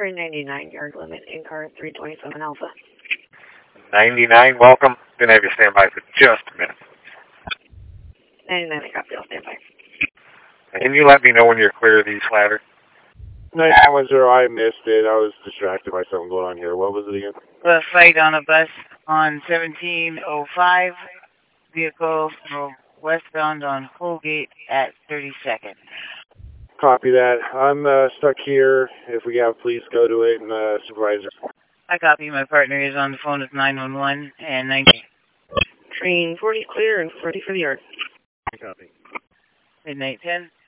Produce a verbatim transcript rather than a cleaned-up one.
Train ninety-nine, yard limit, in car three twenty-seven Alpha. ninety-nine, welcome. Gonna have you stand by for just a minute. ninety-nine, I copy, I'll stand by. Can you let me know when you're clear of these ladders? nine one zero, I missed it. I was distracted by something going on here. What was it again? A fight on a bus on seventeen oh five. Vehicle westbound on Colgate at thirty-second. Copy that. I'm uh, stuck here. If we have, please go to it. And uh, supervisor. I copy. My partner is on the phone with nine one one and nineteen. Train forty clear and ready for the yard. I copy. Midnight ten.